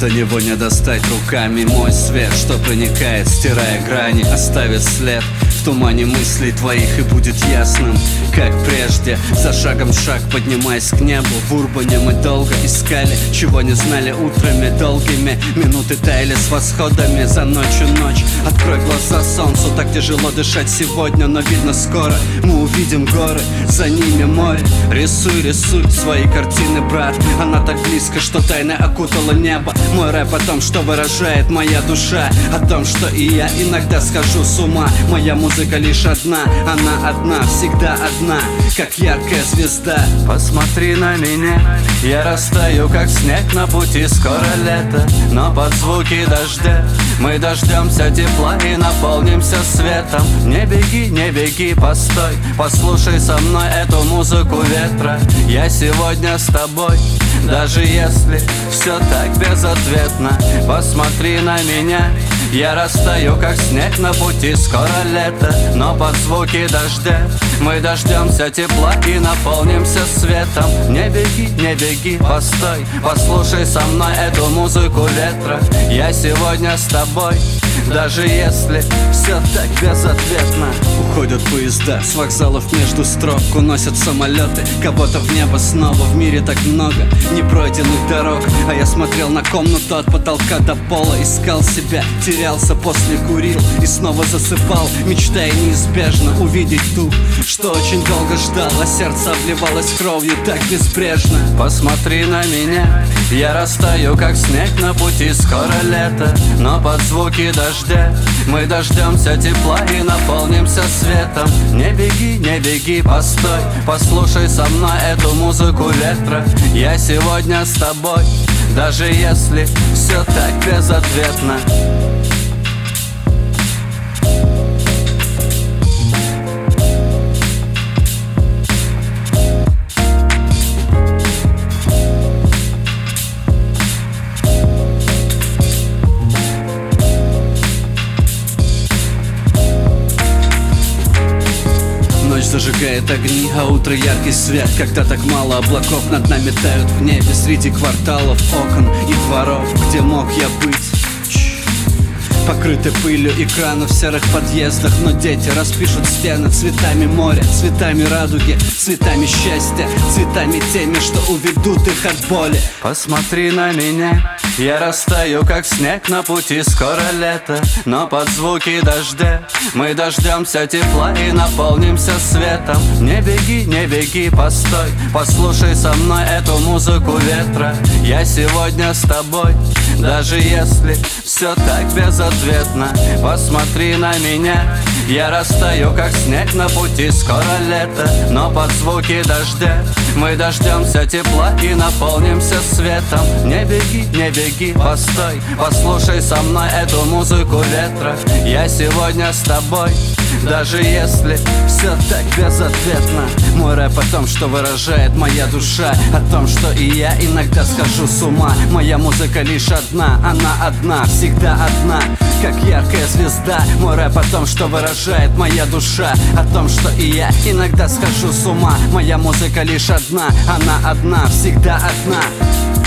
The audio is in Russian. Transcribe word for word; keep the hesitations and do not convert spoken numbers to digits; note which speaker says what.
Speaker 1: До него не достать руками. Мой свет, что проникает, стирая грани, оставит след в тумане мыслей твоих и будет ясным, как прежде. За шагом шаг, поднимаясь к небу. В Урбане мы долго искали, чего не знали утрами долгими. Минуты таяли с восходами, за ночью ночь. Открой глаза солнцу, так тяжело дышать сегодня, но видно скоро мы увидим горы, за ними море. Рисуй, рисуй свои картины, брат. Она так близко, что тайно окутала небо. Мой рэп о том, что выражает моя душа, о том, что и я иногда схожу с ума. Моя музыка лишь одна, она одна, всегда одна, как яркая звезда. Посмотри на меня, я растаю, как снег на пути. Скоро лето, но под звуки дождя мы дождемся тепла и наполнимся светом. Не беги, не беги, постой, послушай со мной эту музыку ветра. Я сегодня с тобой, даже если все так безответно. Посмотри на меня, я растаю, как снег на пути. Скоро лето, но под звуки дождя мы дождемся тепла и наполнимся светом. Не беги, не беги, постой, послушай со мной эту музыку ветра. Я сегодня с тобой, даже если все так безответно. Уходят поезда с вокзалов между строк, уносят самолеты кого-то в небо снова. В мире так много непройденных дорог, а я смотрел на комнату от потолка до пола. Искал себя, терялся, после курил и снова засыпал, мечтая неизбежно увидеть ту, что очень долго ждал, а сердце обливалось кровью так безбрежно. Посмотри на меня, я растаю, как снег на пути. Скоро лето, но под звуки дождя мы дождемся тепла и наполнимся светом. Не беги, не беги, постой, послушай со мной эту музыку ветра. Я сегодня с тобой, даже если все так безответно. Ночь зажигает огни, а утро яркий свет. Когда так мало облаков над нами тают в небе, среди кварталов, окон и дворов, где мог я быть. Покрыты пылью экраны в серых подъездах, но дети распишут стены цветами моря, цветами радуги, цветами счастья, цветами теми, что уведут их от боли. Посмотри на меня, я растаю, как снег на пути. Скоро лето, но под звуки дождя мы дождемся тепла и наполнимся светом. Не беги, не беги, постой, послушай со мной эту музыку ветра. Я сегодня с тобой, даже если все так безответно. Посмотри на меня, я растаю, как снег на пути. Скоро лето, но под звуки дождя мы дождемся тепла и наполнимся светом. Не беги, не беги, постой, послушай со мной эту музыку ветра. Я сегодня с тобой, даже если все так безответно. Мой рэп о том, что выражает моя душа, о том, что и я иногда схожу с ума. Моя музыка лишь одна, она одна, всегда одна, как яркая звезда. Мой рэп о том, что выражает моя душа, о том, что и я иногда схожу с ума. Моя музыка лишь одна, она одна, всегда одна.